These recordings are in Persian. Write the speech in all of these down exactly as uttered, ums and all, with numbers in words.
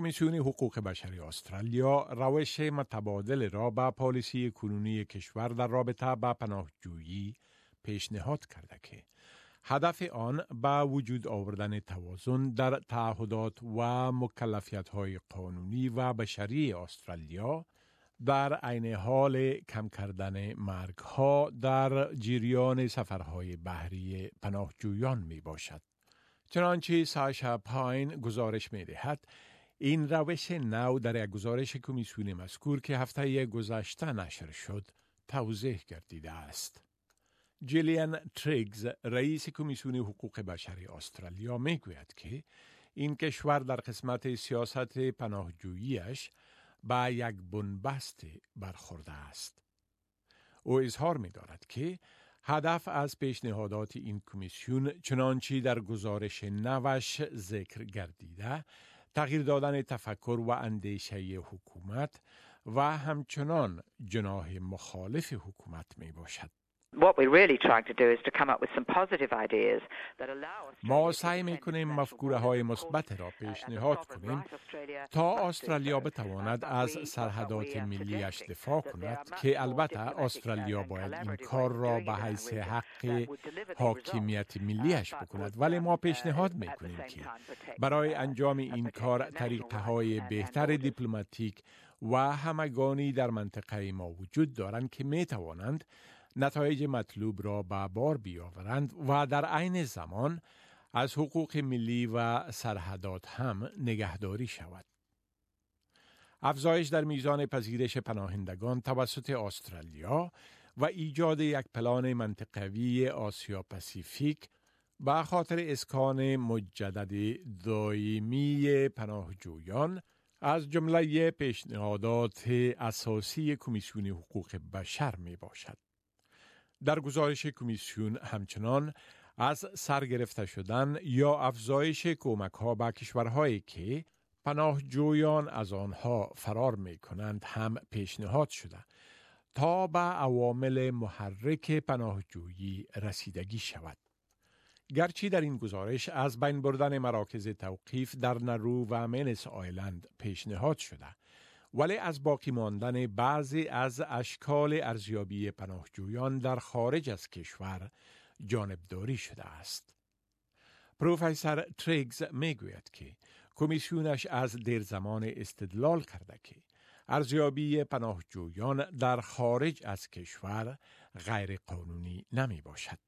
کمیسیون حقوق بشری استرالیا روش متبادل را به پالیسی کنونی کشور در رابطه با پناهجویی پیشنهاد کرده که هدف آن به وجود آوردن توازن در تعهدات و مکلفیت‌های قانونی و بشری استرالیا در عین حال کم کردن مرگ‌ها در جریان سفرهای بحری پناهجویان می باشد. چنانچه ساشا پاین گزارش می دهد، این روش نو در یک گزارش کمیسیون مذکور که هفته گذشته نشر شد توضیح گردیده است. جیلیان تریگز، رئیس کمیسیون حقوق بشری استرالیا، می گوید که این کشور در قسمت سیاست پناهجوییش با یک بنبست برخورده است. او اظهار می دارد که هدف از پیشنهادات این کمیسیون چنانچه در گزارش نوش ذکر گردیده تغییر دادن تفکر و اندیشه حکومت و همچنان جناح مخالف حکومت می باشد. What we're really trying to do is to come up with some positive ideas that allow us ما سعی می‌کنیم مفکوره های مثبت را پیشنهاد کنیم تا استرالیا بتواند از سرحدات ملیش دفاع کند که البته استرالیا باید این کار را به حیث حق حاکمیت ملیش بکند، ولی ما پیشنهاد می‌کنیم که برای انجام این کار طریقه های بهتر دیپلماتیک و همگانی در منطقه ما وجود دارند که می‌توانند نتایج مطلوب را به بار بیاورند و در عین زمان از حقوق ملی و سرحدات هم نگهداری شود. افزایش در میزان پذیرش پناهندگان توسط استرالیا و ایجاد یک پلان منطقوی آسیا پاسیفیک به خاطر اسکان مجدد دائمی پناهجویان از جمله پیشنهادات اساسی کمیسیون حقوق بشر می باشد. در گزارش کمیسیون همچنان از سرگرفته شدن یا افزایش کمک‌ها به کشورهایی که پناهجویان از آنها فرار می‌کنند هم پیشنهاد شده تا به عوامل محرک پناهجویی رسیدگی شود. گرچه در این گزارش از بین بردن مراکز توقیف در نرو و مینس آیلند پیشنهاد شده، ولی از باقی ماندن بعضی از اشکال ارزیابی پناهجویان در خارج از کشور جانبداری شده است. پروفسور تریگز میگوید که کمیسیونش از دیر زمان استدلال کرده که ارزیابی پناهجویان در خارج از کشور غیر قانونی نمی باشد.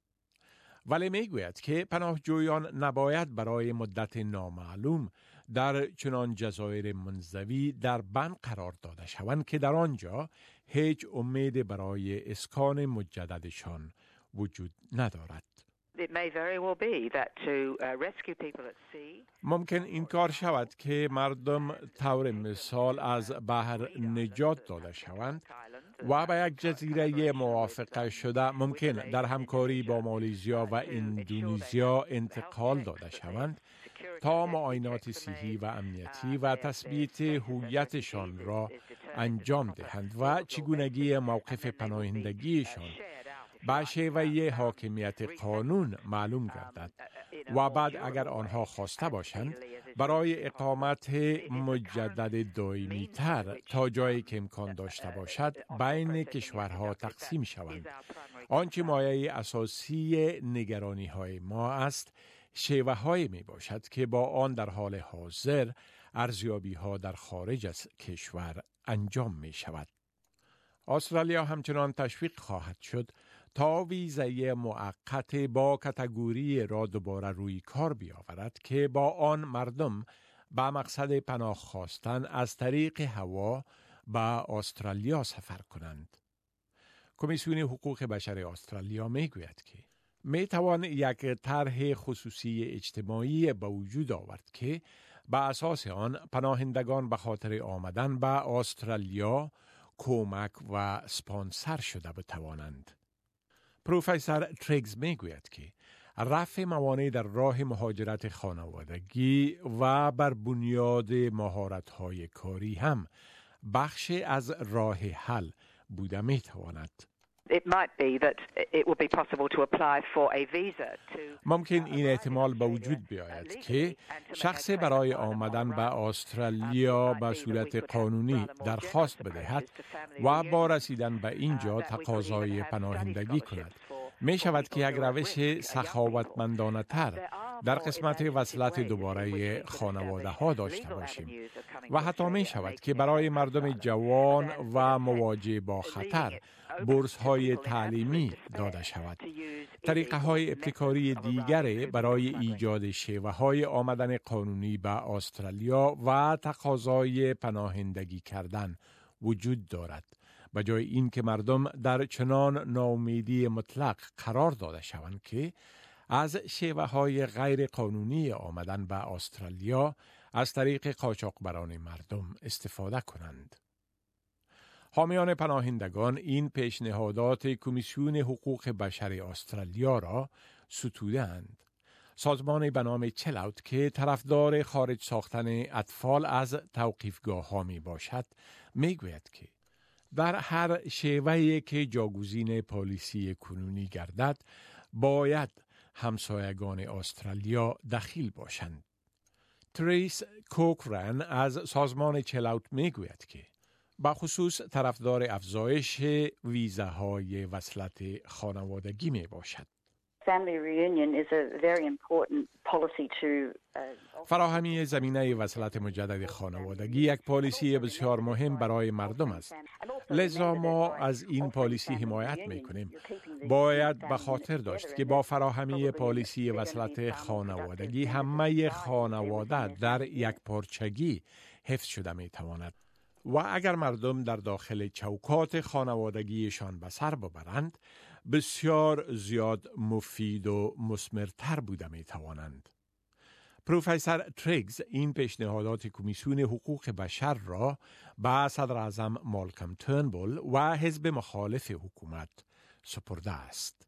ولی میگوید که پناهجویان نباید برای مدت نامعلوم در چنان جزایر منزوی در بند قرار داده شوند که در آنجا هیچ امید برای اسکان مجددشان وجود ندارد. It may very well be that to uh, rescue people at sea. ممکن این کار شود که مردم طور مثال از بحر نجات داده شوند و به یک جزیره موافقه شده ممکن در همکاری با مالزیا و اندونزیا انتقال داده شوند تا معاینات صحی و امنیتی و تثبیت هویتشان را انجام دهند و چگونگی موقف پناهندگیشان با شیوه حاکمیت قانون معلوم گردد و بعد اگر آنها خواسته باشند برای اقامت مجدد دائمی تر تا جایی که امکان داشته باشد بین کشورها تقسیم شوند. آنچه مایه اساسی نگرانی های ما است شیوه های می باشد که با آن در حال حاضر ارزیابی ها در خارج از کشور انجام می شود. استرالیا همچنان تشویق خواهد شد تا ویزای موقت با کاتگوری را دوباره روی کار بیاورد که با آن مردم با مقصد پناه خواستن از طریق هوا به استرالیا سفر کنند. کمیسیون حقوق بشر استرالیا می گوید که می توان یک طرح خصوصی اجتماعی به وجود آورد که به اساس آن پناهندگان به خاطر آمدن به استرالیا کمک و سپانسر شده بتوانند. پروفسور تریگز می گوید که رفع موانع در راه مهاجرت خانوادگی و بر بنیاد مهارت‌های کاری هم بخش از راه حل بوده می تواند. It might be that it would be possible to apply for a visa to ممکن این احتمال به وجود بیاید که شخص برای آمدن به استرالیا به صورت قانونی درخواست بدهد و با رسیدن به اینجا تقاضای پناهندگی کند. می شود که یک روش سخاوتمندانه تر در قسمت وصلت دوباره خانواده ها داشته باشیم و حتی می شود که برای مردم جوان و مواجه با خطر بورس های تعلیمی داده شود. طریقه های ابتکاری دیگر برای ایجاد شیوه های آمدن قانونی به استرالیا و تقاضای پناهندگی کردن وجود دارد. به جای این که مردم در چنان ناامیدی مطلق قرار داده شوند که از شیوه های غیر قانونی آمدن به استرالیا از طریق قاچاقبران مردم استفاده کنند. حامیان پناهندگان این پیشنهادات کمیسیون حقوق بشر استرالیا را ستودند. سازمان به نام چلاوت که طرفدار خارج ساختن اطفال از توقیفگاه ها می باشد می گوید که در هر شیوهی که جاگزین پالیسی کنونی گردد باید همسایگان استرالیا دخیل باشند. تریس کوکرن از سازمان چلاوت می گوید که با خصوص طرفدار افزایش ویزاهای وصلت خانوادگی می باشد. Family reunion is a very important policy to فراهمی زمینه وصلت مجدد خانوادگی یک پالیسی بسیار مهم برای مردم است. لذا ما از این پالیسی حمایت می کنیم. باید به خاطر داشت که با فراهمی پالیسی وصلت خانوادگی همه خانواده در یک پارچگی حفظ شده می تواند. و اگر مردم در داخل چوکات خانوادگیشان به سر ببرند، بسیار زیاد مفید و مثمرتر بوده می توانند. پروفسور تریگز این پیشنهادات کمیسیون حقوق بشر را به صدر اعظم مالکم ترنبول و حزب مخالف حکومت سپرده است.